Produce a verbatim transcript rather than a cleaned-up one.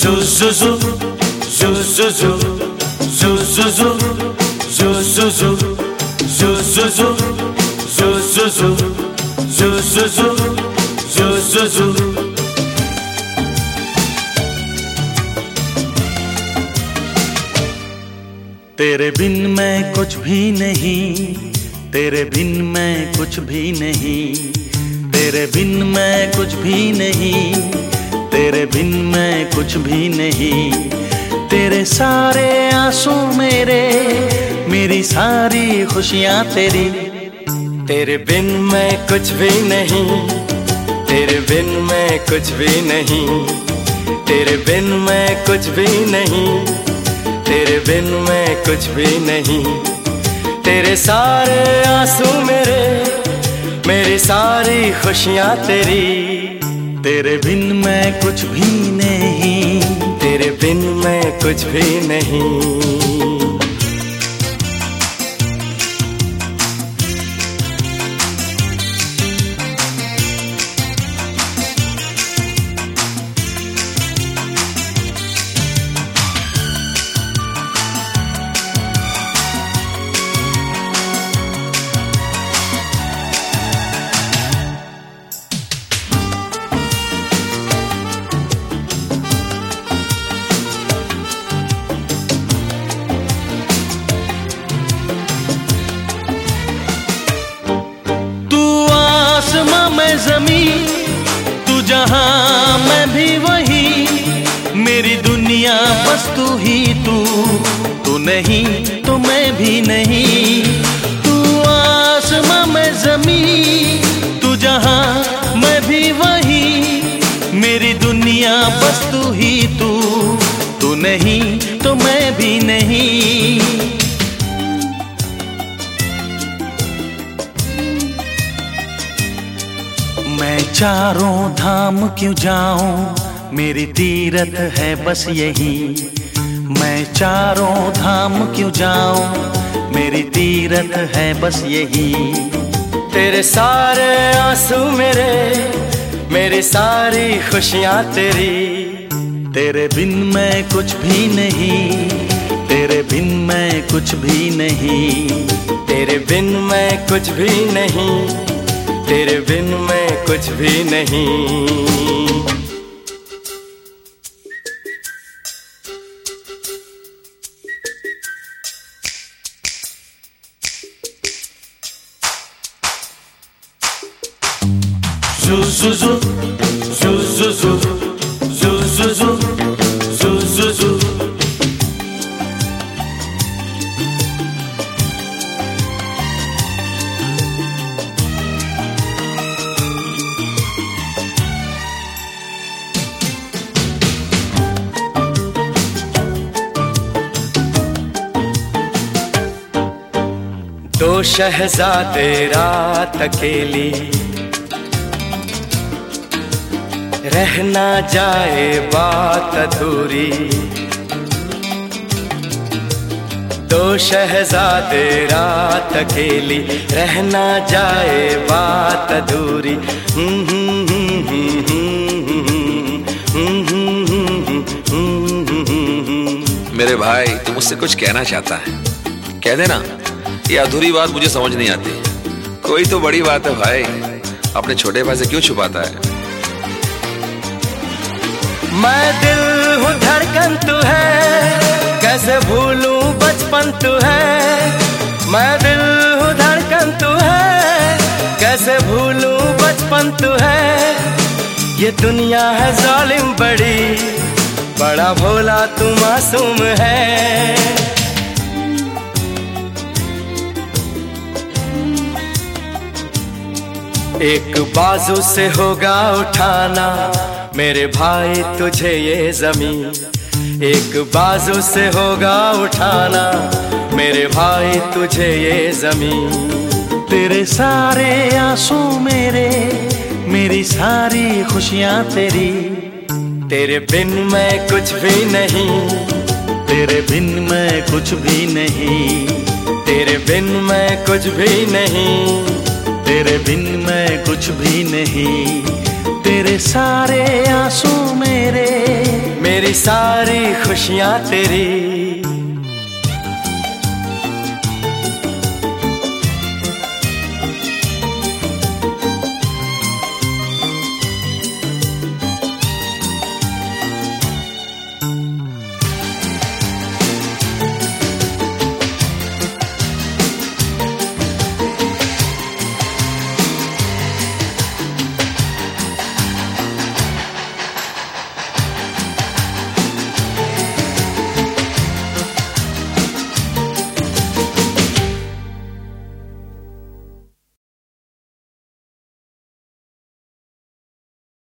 तेरे बिन मैं कुछ भी नहीं, तेरे बिन मैं कुछ भी नहीं, तेरे बिन मैं कुछ भी नहीं, तेरे बिन मैं कुछ भी नहीं। तेरे सारे आंसू मेरे, मेरी सारी खुशियाँ तेरी। तेरे बिन मैं कुछ भी नहीं, तेरे बिन मैं कुछ भी नहीं, तेरे बिन मैं कुछ भी नहीं, तेरे बिन मैं कुछ भी नहीं। तेरे सारे आंसू मेरे, मेरी सारी खुशियाँ तेरी। तेरे बिन मैं कुछ भी नहीं, तेरे बिन मैं कुछ भी नहीं। ज़मीं तू जहां मैं भी वही, मेरी दुनिया बस तू ही तू, तू नहीं तो मैं भी नहीं। तू आसमां मैं ज़मीं, तू जहां मैं भी वही, मेरी दुनिया बस तू ही तू, तू नहीं तो मैं भी नहीं। मैं चारों धाम क्यों जाऊं, मेरी तीरथ है बस यही। मैं चारों धाम क्यों जाऊं, मेरी तीरथ है बस यही। तेरे सारे आंसू मेरे, मेरी सारी खुशियाँ तेरी। तेरे बिन मैं कुछ भी नहीं, तेरे बिन मैं कुछ भी नहीं, तेरे बिन मैं कुछ भी नहीं, तेरे बिन मैं कुछ भी नहीं। Zu zu zu, zu zu zu, zu zu zu, zu zu zu. दो शहज़ादे रात अकेली, रह ना जाए बात अधूरी। दो शहज़ादे रात अकेली, रह ना जाए बात अधूरी। मेरे भाई तू मुझसे कुछ कहना चाहता है, कह देना। ये अधूरी बात मुझे समझ नहीं आती। कोई तो बड़ी बात है भाई, अपने छोटे भाई से क्यों छुपाता है? मैं दिल हूँ धड़कन तू है, कैसे भूलूं बचपन तू है। मैं दिल हूँ धड़कन तू है, कैसे भूलूं बचपन तू है। ये दुनिया है जालिम बड़ी, बड़ा भोला तू मासूम है। एक बाजू से होगा उठाना मेरे भाई तुझे ये जमीन। एक बाजू से होगा उठाना मेरे भाई तुझे ये जमीन। तेरे सारे आंसू मेरे, मेरी सारी खुशियाँ तेरी। तेरे बिन मैं कुछ भी नहीं, तेरे बिन मैं कुछ भी नहीं, तेरे बिन मैं कुछ भी नहीं, तेरे बिन मैं कुछ भी नहीं। तेरे सारे आंसू मेरे, मेरी सारी खुशियां तेरी।